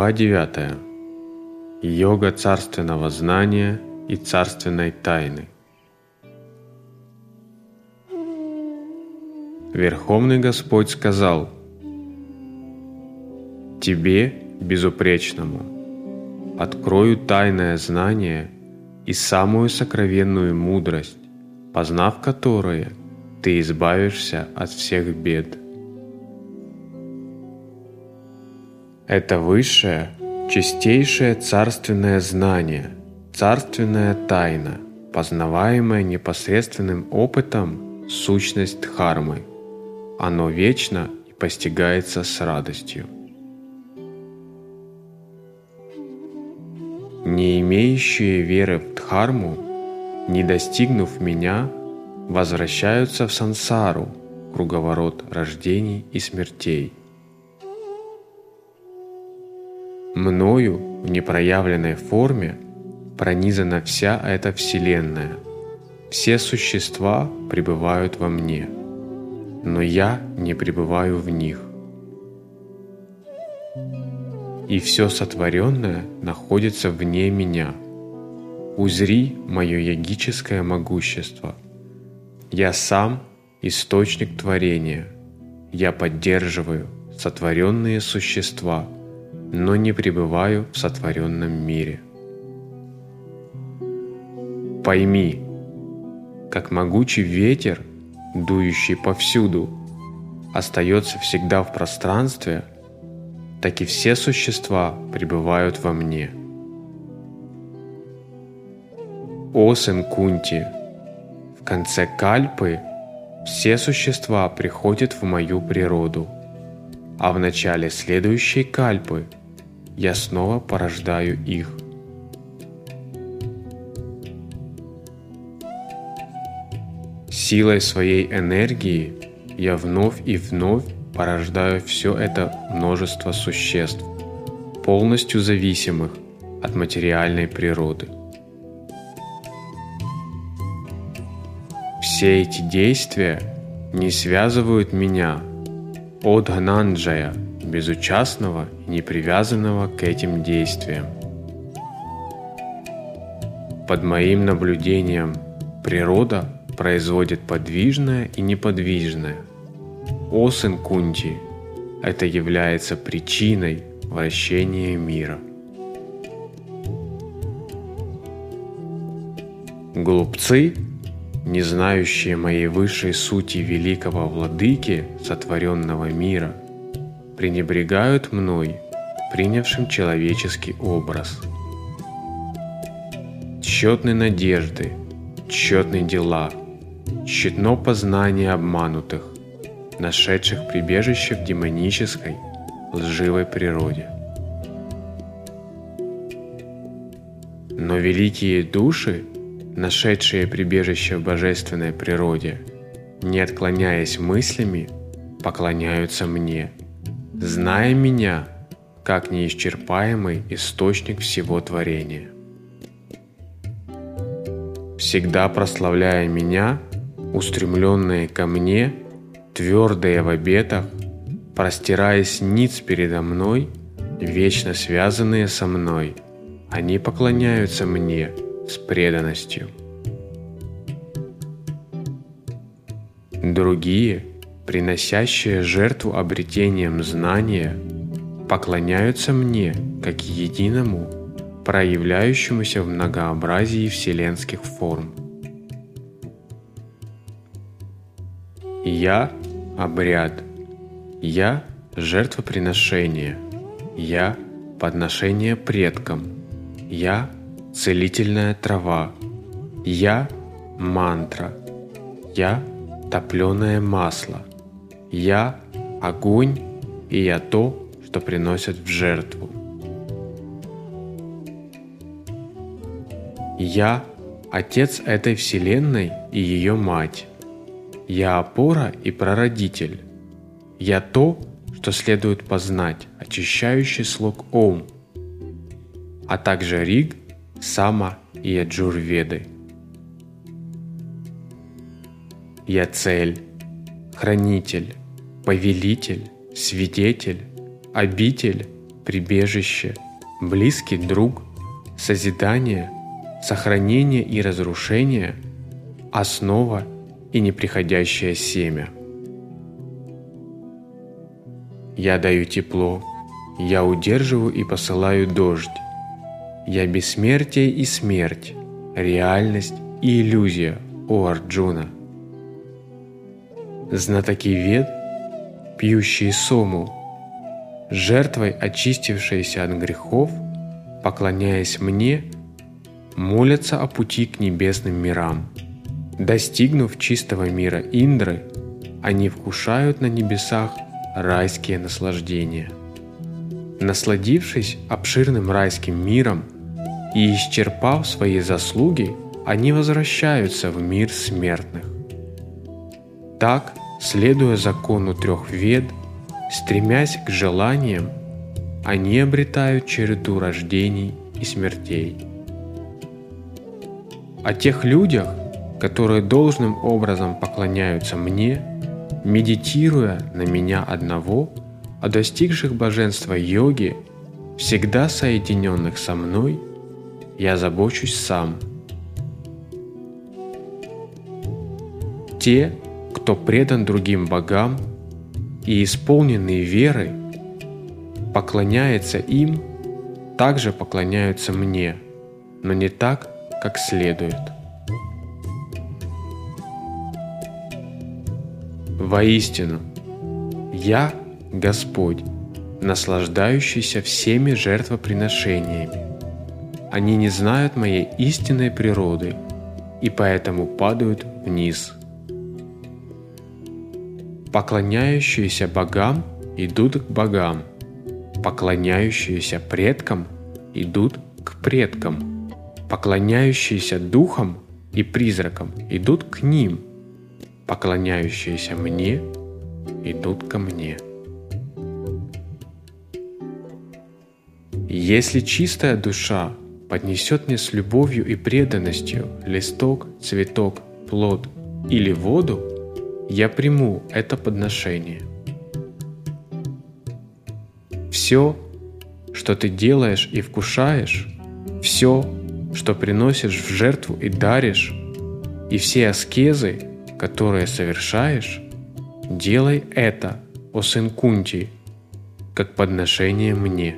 Глава 9. Йога царственного знания и царственной тайны. Верховный Господь сказал: «Тебе, безупречному, открою тайное знание и самую сокровенную мудрость, познав которые, ты избавишься от всех бед». Это высшее, чистейшее царственное знание, царственная тайна, познаваемая непосредственным опытом сущность Дхармы. Оно вечно и постигается с радостью. Не имеющие веры в Дхарму, не достигнув меня, возвращаются в сансару, круговорот рождений и смертей. Мною в непроявленной форме пронизана вся эта Вселенная. Все существа пребывают во мне, но я не пребываю в них. И все сотворенное находится вне меня. Узри мое йогическое могущество. Я сам источник творения. Я поддерживаю сотворенные существа, но не пребываю в сотворенном мире. Пойми, как могучий ветер, дующий повсюду, остается всегда в пространстве, так и все существа пребывают во мне. О сын Кунти, в конце кальпы все существа приходят в мою природу, а в начале следующей кальпы я снова порождаю их. Силой своей энергии я вновь и вновь порождаю все это множество существ, полностью зависимых от материальной природы. Все эти действия не связывают меня, о Дхананджая, безучастного и непривязанного к этим действиям. Под моим наблюдением природа производит подвижное и неподвижное. О сын Кунти, это является причиной вращения мира. Глупцы, не знающие моей высшей сути великого владыки сотворенного мира, пренебрегают мной, принявшим человеческий образ. Тщетны надежды, тщетны дела, тщетно познание обманутых, нашедших прибежище в демонической, лживой природе. Но великие души, нашедшие прибежище в божественной природе, не отклоняясь мыслями, поклоняются мне, зная меня как неисчерпаемый источник всего творения. Всегда прославляя меня, устремленные ко мне, твердые в обетах, простираясь ниц передо мной, вечно связанные со мной, они поклоняются мне с преданностью. Другие, приносящие жертву обретением знания, поклоняются мне как единому, проявляющемуся в многообразии вселенских форм. Я — обряд, я — жертвоприношение, я — подношение предкам, я — целительная трава, я — мантра, я — топленое масло, я — огонь, и я то, что приносят в жертву. Я — Отец этой Вселенной и ее Мать. Я — опора и прародитель. Я — то, что следует познать, очищающий слог Ом, а также Риг, Сама и Яджурведы. Я — цель, хранитель, повелитель, свидетель, обитель, прибежище, близкий друг, созидание, сохранение и разрушение, основа и неприходящее семя. Я даю тепло, я удерживаю и посылаю дождь. Я бессмертие и смерть, реальность и иллюзия, о Арджуна. Знатоки Вед, пьющие сому, жертвой очистившиеся от грехов, поклоняясь мне, молятся о пути к небесным мирам. Достигнув чистого мира Индры, они вкушают на небесах райские наслаждения. Насладившись обширным райским миром и исчерпав свои заслуги, они возвращаются в мир смертных. Так, следуя закону трех Вед, стремясь к желаниям, они обретают череду рождений и смертей. О тех людях, которые должным образом поклоняются мне, медитируя на меня одного, о достигших божества йоги, всегда соединенных со мной, я забочусь сам. Те, кто предан другим богам и исполненный веры, поклоняется им, также поклоняются мне, но не так, как следует. Воистину, я Господь, наслаждающийся всеми жертвоприношениями. Они не знают моей истинной природы и поэтому падают вниз. Поклоняющиеся богам идут к богам, поклоняющиеся предкам идут к предкам, поклоняющиеся духам и призракам идут к ним, поклоняющиеся мне идут ко мне. Если чистая душа поднесет мне с любовью и преданностью листок, цветок, плод или воду, я приму это подношение. Все, что ты делаешь и вкушаешь, все, что приносишь в жертву и даришь, и все аскезы, которые совершаешь, делай это, о сын Кунти, как подношение мне.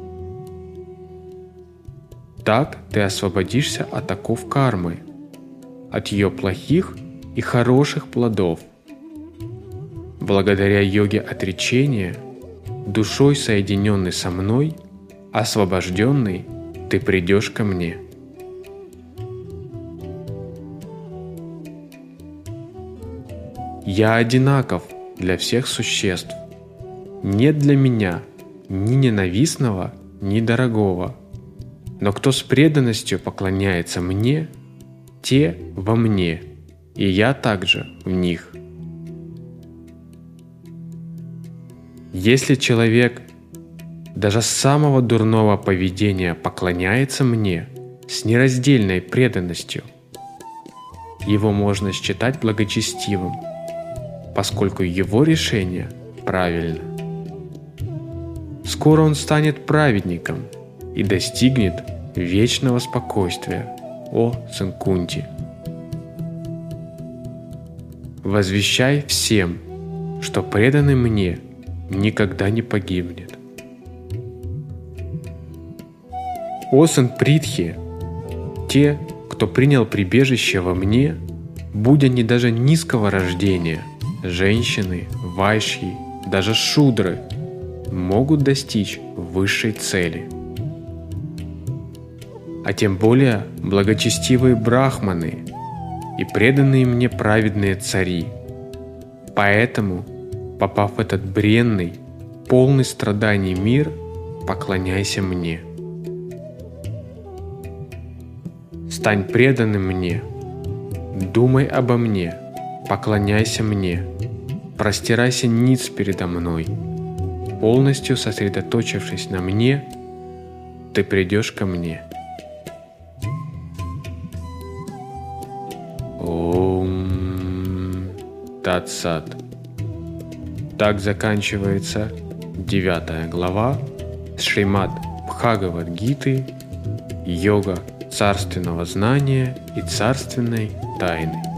Так ты освободишься от оков кармы, от ее плохих и хороших плодов. Благодаря йоге отречения, душой соединенной со мной, освобожденный, ты придешь ко мне. Я одинаков для всех существ. Нет для меня ни ненавистного, ни дорогого. Но кто с преданностью поклоняется мне, те во мне, и я также в них. Если человек даже самого дурного поведения поклоняется мне с нераздельной преданностью, его можно считать благочестивым, поскольку его решение правильно. Скоро он станет праведником и достигнет вечного спокойствия, о сын Кунти. Возвещай всем, что преданный мне никогда не погибнет. О сын Притхи, те, кто принял прибежище во мне, будь они даже низкого рождения, женщины, вайшьи, даже шудры, могут достичь высшей цели. А тем более благочестивые брахманы и преданные мне праведные цари. Поэтому, попав в этот бренный, полный страданий мир, поклоняйся мне. Стань преданным мне, думай обо мне, поклоняйся мне, простирайся ниц передо мной. Полностью сосредоточившись на мне, ты придешь ко мне. Ом Тат Сат. Так заканчивается 9 глава Шримад Бхагавад-гиты, йога царственного знания и царственной тайны.